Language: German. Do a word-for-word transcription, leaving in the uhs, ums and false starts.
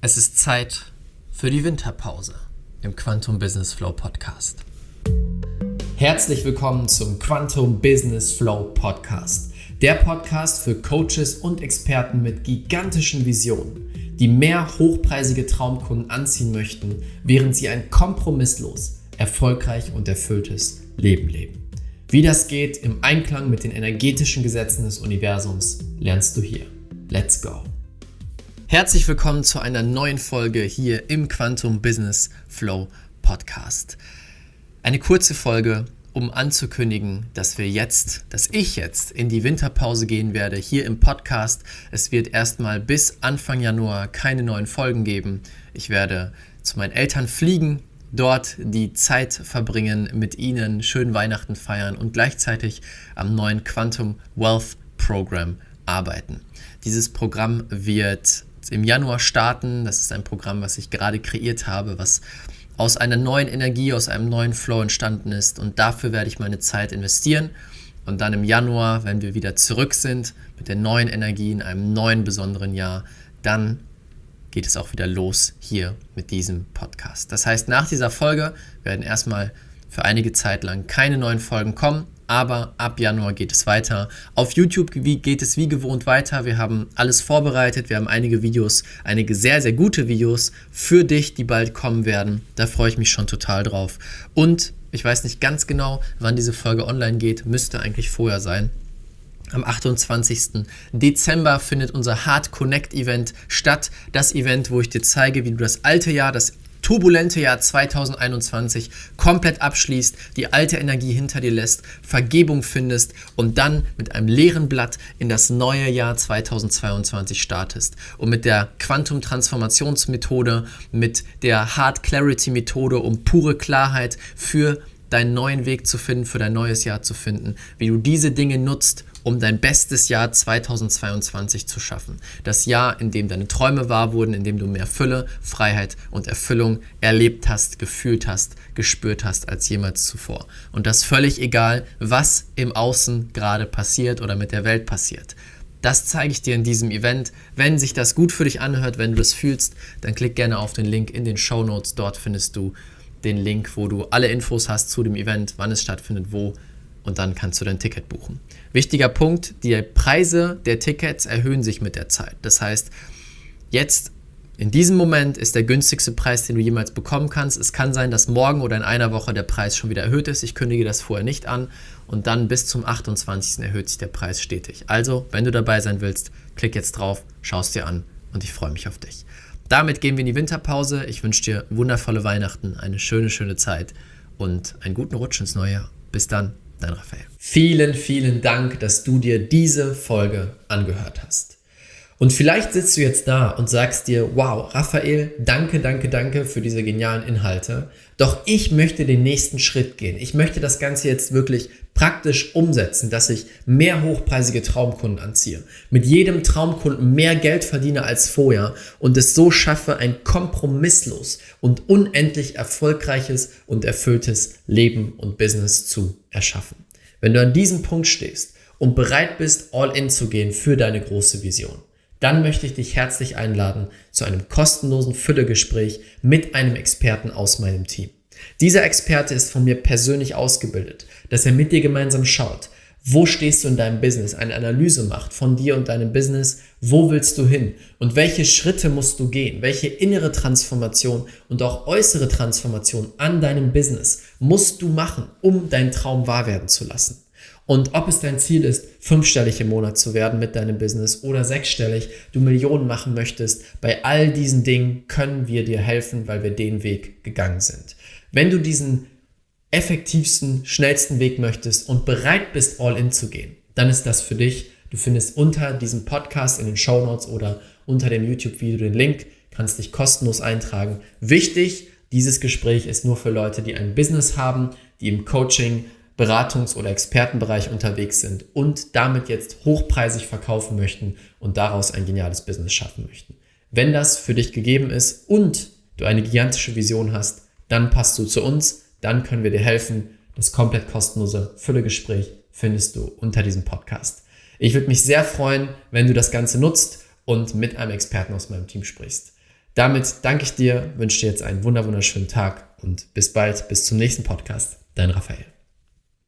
Es ist Zeit für die Winterpause im Quantum Business Flow Podcast. Herzlich willkommen zum Quantum Business Flow Podcast. Der Podcast für Coaches und Experten mit gigantischen Visionen, die mehr hochpreisige Traumkunden anziehen möchten, während sie ein kompromisslos, erfolgreich und erfülltes Leben leben. Wie das geht im Einklang mit den energetischen Gesetzen des Universums, lernst du hier. Let's go! Herzlich willkommen zu einer neuen Folge hier im Quantum Business Flow Podcast. Eine kurze Folge, um anzukündigen, dass wir jetzt, dass ich jetzt in die Winterpause gehen werde hier im Podcast. Es wird erstmal bis Anfang Januar keine neuen Folgen geben. Ich werde zu meinen Eltern fliegen, dort die Zeit verbringen mit ihnen, schön Weihnachten feiern und gleichzeitig am neuen Quantum Wealth Program arbeiten. Dieses Programm wird im Januar starten. Das ist ein Programm, was ich gerade kreiert habe, was aus einer neuen Energie, aus einem neuen Flow entstanden ist, und dafür werde ich meine Zeit investieren. Und dann im Januar, wenn wir wieder zurück sind mit der neuen Energie in einem neuen besonderen Jahr, dann geht es auch wieder los hier mit diesem Podcast. Das heißt, nach dieser Folge werden erstmal für einige Zeit lang keine neuen Folgen kommen, aber ab Januar geht es weiter. Auf YouTube geht es wie gewohnt weiter. Wir haben alles vorbereitet. Wir haben einige Videos, einige sehr, sehr gute Videos für dich, die bald kommen werden. Da freue ich mich schon total drauf. Und ich weiß nicht ganz genau, wann diese Folge online geht. Müsste eigentlich vorher sein. Am achtundzwanzigsten Dezember findet unser Heart Connect Event statt. Das Event, wo ich dir zeige, wie du das alte Jahr, das turbulente Jahr zweitausendeinundzwanzig komplett abschließt, die alte Energie hinter dir lässt, Vergebung findest und dann mit einem leeren Blatt in das neue Jahr zweitausendzweiundzwanzig startest. Und mit der Quantum-Transformationsmethode, mit der Heart Clarity-Methode, um pure Klarheit für deinen neuen Weg zu finden, für dein neues Jahr zu finden, wie du diese Dinge nutzt, um dein bestes Jahr zweitausendzweiundzwanzig zu schaffen. Das Jahr, in dem deine Träume wahr wurden, in dem du mehr Fülle, Freiheit und Erfüllung erlebt hast, gefühlt hast, gespürt hast als jemals zuvor. Und das völlig egal, was im Außen gerade passiert oder mit der Welt passiert. Das zeige ich dir in diesem Event. Wenn sich das gut für dich anhört, wenn du das fühlst, dann klick gerne auf den Link in den Shownotes. Dort findest du den Link, wo du alle Infos hast zu dem Event, wann es stattfindet, wo, und dann kannst du dein Ticket buchen. Wichtiger Punkt, die Preise der Tickets erhöhen sich mit der Zeit. Das heißt, jetzt in diesem Moment ist der günstigste Preis, den du jemals bekommen kannst. Es kann sein, dass morgen oder in einer Woche der Preis schon wieder erhöht ist. Ich kündige das vorher nicht an, und dann bis zum achtundzwanzigsten erhöht sich der Preis stetig. Also, wenn du dabei sein willst, klick jetzt drauf, schau es dir an, und ich freue mich auf dich. Damit gehen wir in die Winterpause. Ich wünsche dir wundervolle Weihnachten, eine schöne, schöne Zeit und einen guten Rutsch ins neue Jahr. Bis dann. Dein Raphael. Vielen, vielen Dank, dass du dir diese Folge angehört hast. Und vielleicht sitzt du jetzt da und sagst dir, wow, Raphael, danke, danke, danke für diese genialen Inhalte. Doch ich möchte den nächsten Schritt gehen. Ich möchte das Ganze jetzt wirklich praktisch umsetzen, dass ich mehr hochpreisige Traumkunden anziehe, mit jedem Traumkunden mehr Geld verdiene als vorher und es so schaffe, ein kompromisslos und unendlich erfolgreiches und erfülltes Leben und Business zu erschaffen. Wenn du an diesem Punkt stehst und bereit bist, all in zu gehen für deine große Vision, dann möchte ich dich herzlich einladen zu einem kostenlosen Füllegespräch mit einem Experten aus meinem Team. Dieser Experte ist von mir persönlich ausgebildet, dass er mit dir gemeinsam schaut, wo stehst du in deinem Business, eine Analyse macht von dir und deinem Business, wo willst du hin und welche Schritte musst du gehen, welche innere Transformation und auch äußere Transformation an deinem Business musst du machen, um deinen Traum wahr werden zu lassen. Und ob es dein Ziel ist, fünfstellig im Monat zu werden mit deinem Business oder sechsstellig, du Millionen machen möchtest, bei all diesen Dingen können wir dir helfen, weil wir den Weg gegangen sind. Wenn du diesen effektivsten, schnellsten Weg möchtest und bereit bist, all in zu gehen, dann ist das für dich. Du findest unter diesem Podcast in den Shownotes oder unter dem YouTube-Video den Link, kannst dich kostenlos eintragen. Wichtig, dieses Gespräch ist nur für Leute, die ein Business haben, die im Coaching, Beratungs- oder Expertenbereich unterwegs sind und damit jetzt hochpreisig verkaufen möchten und daraus ein geniales Business schaffen möchten. Wenn das für dich gegeben ist und du eine gigantische Vision hast, dann passt du zu uns, dann können wir dir helfen. Das komplett kostenlose Füllegespräch findest du unter diesem Podcast. Ich würde mich sehr freuen, wenn du das Ganze nutzt und mit einem Experten aus meinem Team sprichst. Damit danke ich dir, wünsche dir jetzt einen wunderschönen Tag und bis bald, bis zum nächsten Podcast. Dein Raphael.